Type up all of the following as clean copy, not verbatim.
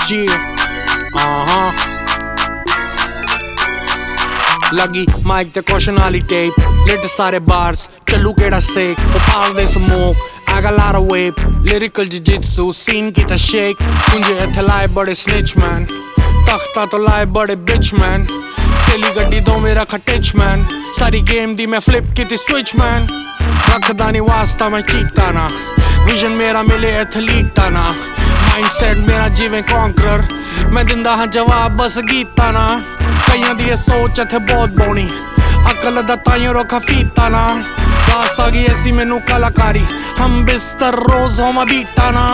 लगी माइक ते क्वेश्चन वाली टेप लिट सारे बार्स चलू केड़ा सेक उपाल दे smoke I got a lot of whip lyrical jiu-jitsu scene की ता shake मुझे इत्थे लाए बड़े snitch man तख्ता तो लाए बड़े bitch man सेली गड्डी दो मेरा खटिच man सारी गेम दी मैं flip की ती switch man रखदा नहीं वास्ता मैं चीता ना विजन मेरा मिले एथलीटा ना माइंडसेट मेरा जीवे कॉन्करर मैं दिंदा हाँ जवाब बस गीता ना कईयां दी सोच इत्थे बहुत बौनी अकल दा ताइयों रोका फीता ना दास आ गई ऐसी मैनू कलाकारी हम बिस्तर रोज होमा बीटा ना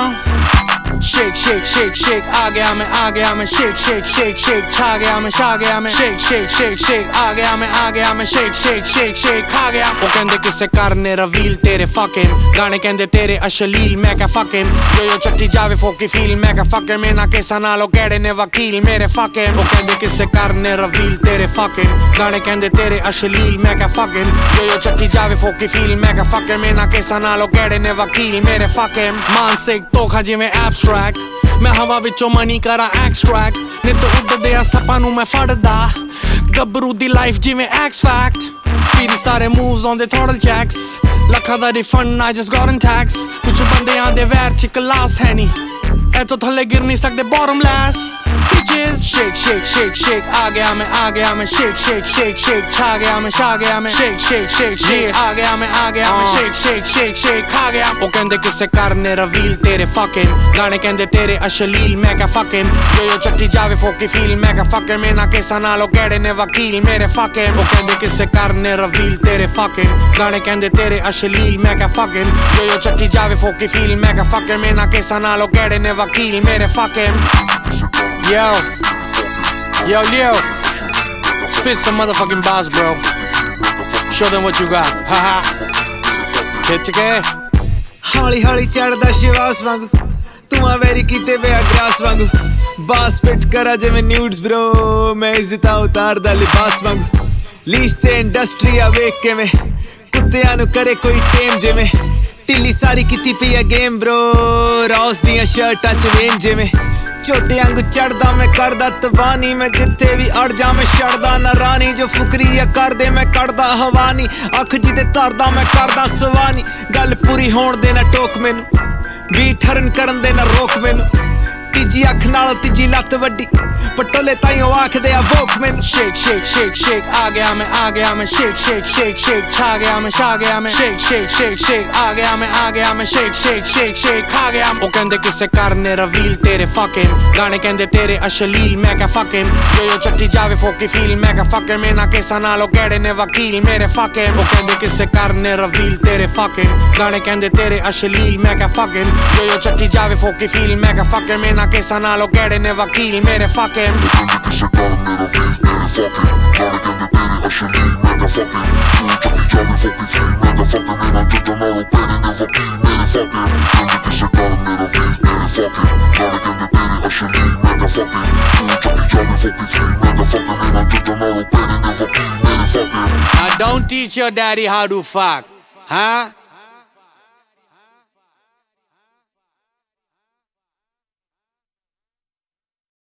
Shake, shake, shake, shake, आ गया मैं shake, shake, shake, shake, छा गया मैं shake, shake, shake, shake, आ गया मैं shake, shake, shake, shake, खा गया वो कहंदे किसे करने reveal तेरे fucking गाने कहंदे तेरे अश्लील मैं क्या fucking यो चक्की जावे फोकी फील मैं क्या fucking मैं ना केसा नालो कहड़े ने वकील मेरे fucking वो कहंदे किसे करने reveal तेरे fucking गाने कहंदे तेरे अश्लील मैं क्या fucking यो चक्की जावे फोकी फील मैं क्या fucking मैं ना केसा नालो कहड़े ने वकील मेरे fucking मानसिक धोखा जिवें abstract मैं हवा विचों मनी करा एक्सट्रैक्ट नहीं तो उड़दे आ सपां नूं मैं फड़दा गबरू दी लाइफ जिवें एक्स फैक्ट स्पीडी सारे moves on the throttle checks लखां दा refund I just got in tax कुछ बंदे आंदे वैर च क्लास है नी ऐ तो थल्ले गिर नहीं सकदे bottomless bitches shake shake shake shake आ गया मैं shake shake shake shake छा गया मैं shake shake shake shake आ गया मैं shake shake shake shake खा गया वो कहंदे किसे करने reveal तेरे fucking गाने कहंदे तेरे अश्लील मैं क्या fucking यो चक्की जावे फोकी फील मैं क्या fucking मैं ना केसा नालो कहड़े ने वकील मेरे fucking वो कहंदे किसे करने reveal तेरे fucking गाने कहंदे तेरे अश्लील मैं क्या fucking यो चक्की जावे फोकी फील मैं क्या fucking मैं ना केसा नालो कहड़े ने वकील मेरे fucking Yo, Leo, spit some motherfucking bars, bro. Show them what you got. Haha. Catch again. हौली हौली चढ़दा शिवास वांगू तू आ वेरी कीते वे ग्रास वांगू बास पिट करा जिवें न्यूड्स ब्रो मैं इज्जतां उतारदा लिबास वांगू लीज ते इंडस्ट्री आ वेख के में कुत्तियां नू करे कोई टेम जिवें टिल्ली सारी कीती पई आ गेम ब्रो रॉस दियां शर्टां च वेन जिवें छोटे आंगू चढ़दा मैं करदा तबानी मैं जिथे भी अड़ जा मैं छड़दा ना रानी जो फुकरी आ कर दे मैं कड़दा हवानी अख जिदे तरदा मैं करदा सवानी गल पूरी होण दे ना टोक मैनू बीट हरन करन दे ना रोक मैनू तीजी अख नालों तीजी लत्त वड्डी पटोले ताईं आखदे आ वोक मैनू shake shake shake shake आ गया मैं shake shake shake shake छा गया मैं shake shake shake shake आ गया मैं shake shake shake shake खा गया वो कहंदे किसे करने reveal तेरे fucking गाने कहंदे तेरे अश्लील मैं क्या fucking यो चक्की जावे फोकी फील मैं क्या fucking मैं ना केसा नालो कहड़े ने वकील मेरे fucking वो कहंदे किसे करने reveal तेरे fucking गाने कहंदे तेरे अश्लील मैं क्या fucking यो चक्की जावे फोकी फील मैं क्या fucking मैं ना केसा नालो कहड़े ने वकील मेरे fucking किसे करने reveal तेरे fucking गाने कहंदे तेरे अश्लील मैं क्या fucking यो चक्की जावे फोकी फील मैं क्या fucking मैं ना केसा नालो कहड़े ने वकील मेरे fucking कहंदे किसे करने reveal तेरे fucking गाने कहंदे तेरे अश्लील मैं क्या fucking यो चक्की जावे फोकी फील मैं क्या fucking मैं ना केसा नालो कहड़े ने वकील मेरे fucking Now don't teach your daddy how to fuck, huh?